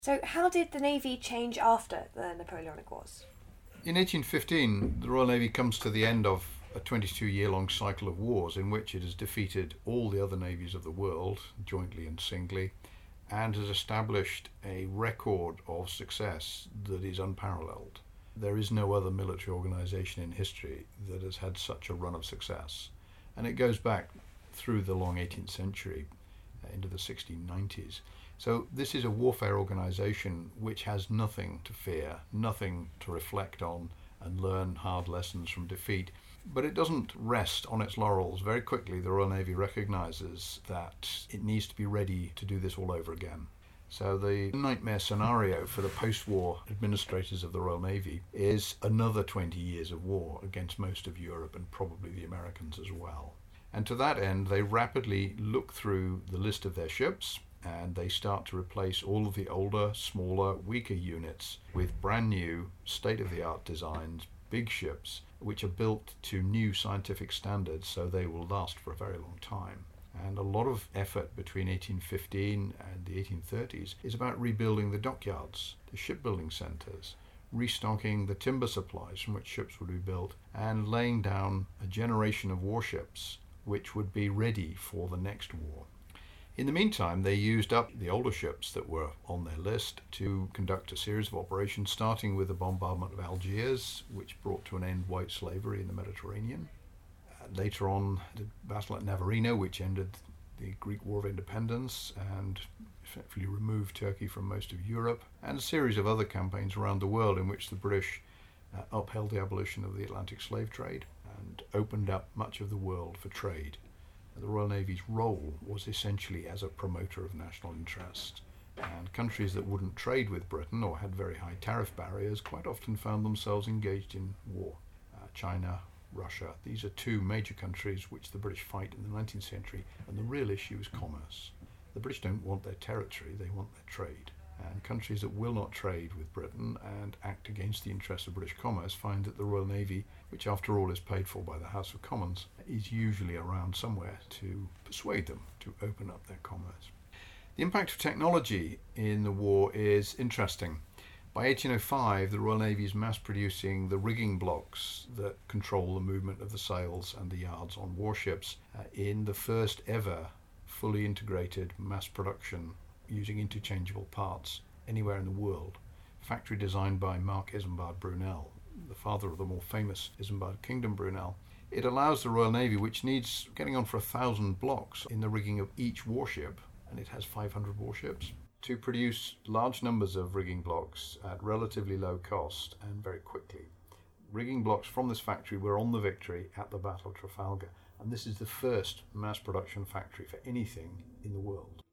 So how did the Navy change after the Napoleonic Wars? In 1815, the Royal Navy comes to the end of a 22-year-long cycle of wars in which it has defeated all the other navies of the world, jointly and singly, and has established a record of success that is unparalleled. There is no other military organisation in history that has had such a run of success. And it goes back through the long 18th century into the 1690s. So this is a warfare organisation which has nothing to fear, nothing to reflect on and learn hard lessons from defeat. But it doesn't rest on its laurels. Very quickly the Royal Navy recognises that it needs to be ready to do this all over again. So the nightmare scenario for the post-war administrators of the Royal Navy is another 20 years of war against most of Europe and probably the Americans as well. And to that end, they rapidly look through the list of their ships and they start to replace all of the older, smaller, weaker units with brand new, state-of-the-art designs, big ships, which are built to new scientific standards so they will last for a very long time. And a lot of effort between 1815 and the 1830s is about rebuilding the dockyards, the shipbuilding centres, restocking the timber supplies from which ships would be built, and laying down a generation of warships which would be ready for the next war. In the meantime, they used up the older ships that were on their list to conduct a series of operations, starting with the bombardment of Algiers, which brought to an end white slavery in the Mediterranean. Later on, the battle at Navarino, which ended the Greek War of Independence and effectively removed Turkey from most of Europe, and a series of other campaigns around the world in which the British upheld the abolition of the Atlantic slave trade and opened up much of the world for trade. The Royal Navy's role was essentially as a promoter of national interest, and countries that wouldn't trade with Britain or had very high tariff barriers quite often found themselves engaged in war. China, Russia, these are two major countries which the British fight in the 19th century, and the real issue is commerce. The British don't want their territory, they want their trade. And countries that will not trade with Britain and act against the interests of British commerce find that the Royal Navy, which after all is paid for by the House of Commons, is usually around somewhere to persuade them to open up their commerce. The impact of technology in the war is interesting. By 1805, the Royal Navy is mass producing the rigging blocks that control the movement of the sails and the yards on warships in the first ever fully integrated mass production using interchangeable parts anywhere in the world. Factory designed by Mark Isambard Brunel, the father of the more famous Isambard Kingdom Brunel. It allows the Royal Navy, which needs getting on for 1,000 blocks in the rigging of each warship, and it has 500 warships, to produce large numbers of rigging blocks at relatively low cost and very quickly. Rigging blocks from this factory were on the Victory at the Battle of Trafalgar, and this is the first mass production factory for anything in the world.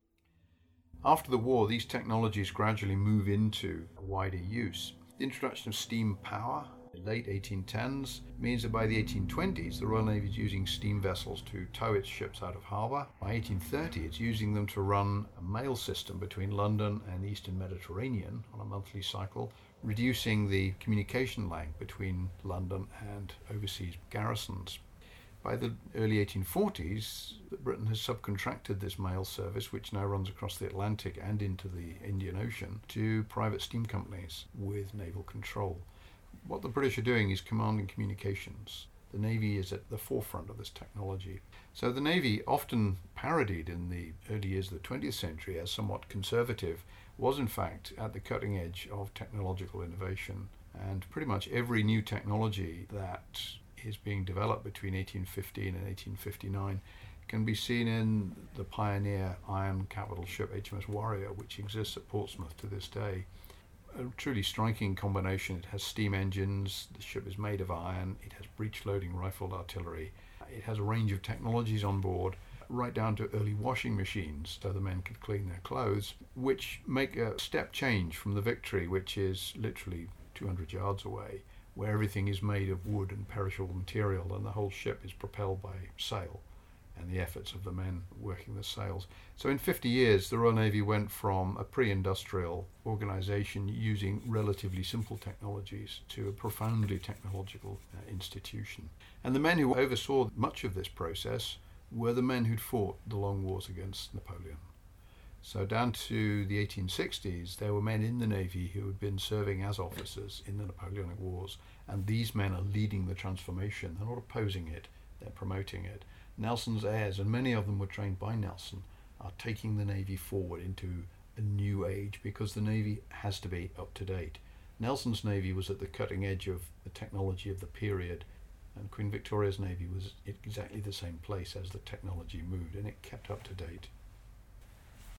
After the war, these technologies gradually move into wider use. The introduction of steam power in the late 1810s means that by the 1820s, the Royal Navy is using steam vessels to tow its ships out of harbour. By 1830, it's using them to run a mail system between London and the Eastern Mediterranean on a monthly cycle, reducing the communication lag between London and overseas garrisons. By the early 1840s, Britain has subcontracted this mail service, which now runs across the Atlantic and into the Indian Ocean, to private steam companies with naval control. What the British are doing is commanding communications. The Navy is at the forefront of this technology. So the Navy, often parodied in the early years of the 20th century as somewhat conservative, was in fact at the cutting edge of technological innovation. And pretty much every new technology that is being developed between 1815 and 1859 can be seen in the pioneer iron capital ship HMS Warrior, which exists at Portsmouth to this day. A truly striking combination. It has steam engines, the ship is made of iron, it has breech-loading rifled artillery, it has a range of technologies on board, right down to early washing machines so the men could clean their clothes, which make a step change from the Victory, which is literally 200 yards away, where everything is made of wood and perishable material and the whole ship is propelled by sail and the efforts of the men working the sails. So in 50 years, the Royal Navy went from a pre-industrial organisation using relatively simple technologies to a profoundly technological institution. And the men who oversaw much of this process were the men who'd fought the long wars against Napoleon. So down to the 1860s, there were men in the Navy who had been serving as officers in the Napoleonic Wars, and these men are leading the transformation. They're not opposing it, they're promoting it. Nelson's heirs, and many of them were trained by Nelson, are taking the Navy forward into a new age because the Navy has to be up to date. Nelson's Navy was at the cutting edge of the technology of the period, and Queen Victoria's Navy was exactly the same place as the technology moved, and it kept up to date.